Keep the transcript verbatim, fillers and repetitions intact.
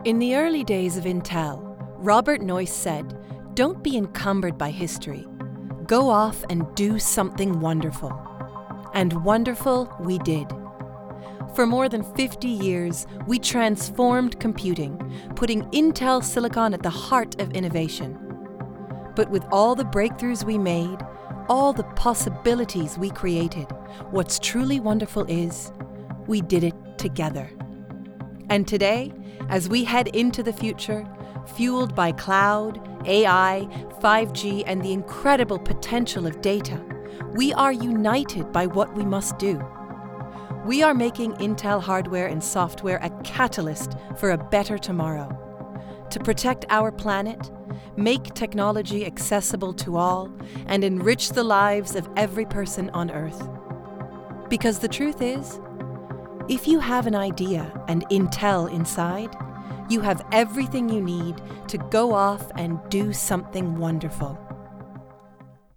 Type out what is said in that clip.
In the early days of Intel, Robert Noyce said, "Don't be encumbered by history. Go off and do something wonderful." And wonderful we did. For more than fifty years, we transformed computing, putting Intel Silicon at the heart of innovation. But with all the breakthroughs we made, all the possibilities we created, what's truly wonderful is, we did it together. And today, as we head into the future, fueled by cloud, A I, five G, and the incredible potential of data, we are united by what we must do. We are making Intel hardware and software a catalyst for a better tomorrow. To protect our planet, make technology accessible to all, and enrich the lives of every person on Earth. Because the truth is, if you have an idea and Intel inside, you have everything you need to go off and do something wonderful.